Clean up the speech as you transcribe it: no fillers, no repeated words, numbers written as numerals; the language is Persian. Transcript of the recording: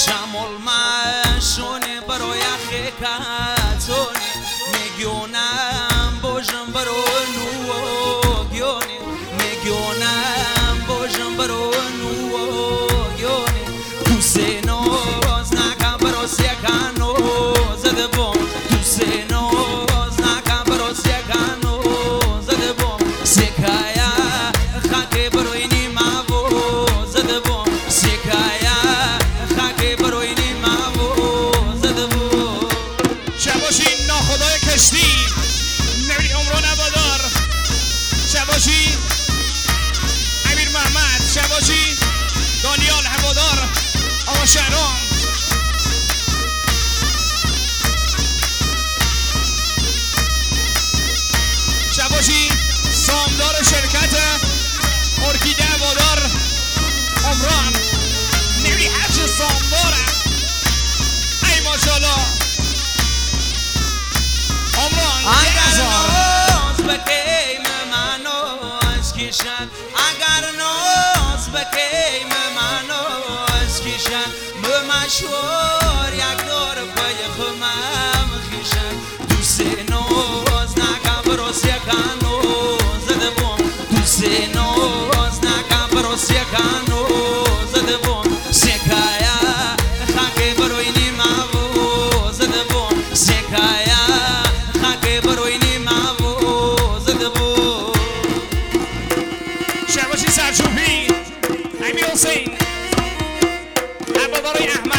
شمال مشونه برای خیکتونی میگونم بوجم برو نوگیونی میگونم بوجم برو نوگیونی تو سینوز نکن برو سیکنو زده بوم تو سینوز نکن برو سیکنو زده بوم سیکایا خاکی بروی نیماو زده بوم سیکایا خاکی بروی نیماو زده بوم شباشی ناخدای کشتی نوری عمران هوادار شباشی امیر محمد شباشی دانیال هوادار آقا شهرام شباشی سامدار شرکت ارکیده هوادار عمران نوری هرچه سامداره ای ماشاءالله عمران اگر ناز بکیم منوز کشن اگر ناز بکیم منوز کشن مشور یک دور پای خمم خیشن دوست ناز نکن برو سیکنو زده بوم دوست ناز نکن برو سیکنو زده بوم سیکایا خاکی بروی نیماو زده بوم سیکایا خاکی بروی نیماو زده بوم شباشی سرچوبی امیر حسین هوادار احمد